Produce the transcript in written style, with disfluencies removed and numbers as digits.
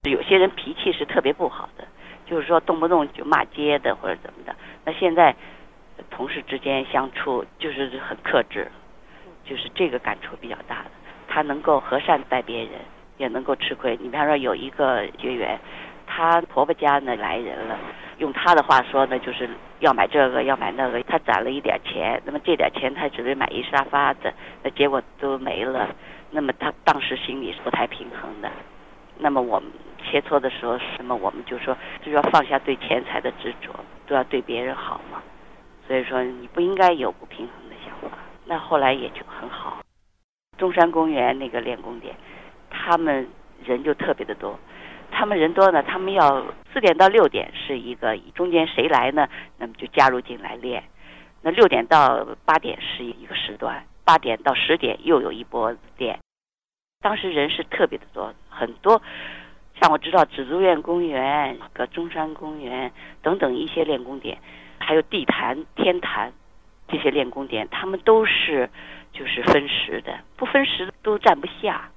有些人脾气是特别不好的，就是说动不动就骂街的或者怎么的。那现在同事之间相处就是很克制，就是这个感触比较大的。他能够和善待别人，也能够吃亏。你比方说有一个学员，她婆婆家呢来人了，用她的话说呢，就是要买这个要买那个，她攒了一点钱，那么这点钱她只是买一沙发的，那结果都没了，那么她当时心里是不太平衡的。那么我们切磋的时候，什么我们就说，就要放下对钱财的执着，都要对别人好嘛。所以说你不应该有不平衡的想法。那后来也就很好。中山公园那个练功点，他们人就特别的多。他们人多呢，他们要4点到6点是一个，中间谁来呢，那么就加入进来练。那6点到8点是一个时段，8点到10点又有一波练。当时人是特别的多，很多。像我知道紫竹院公园、中山公园等等一些练功点，还有地坛、天坛这些练功点，他们都是就是分时的，不分时都站不下。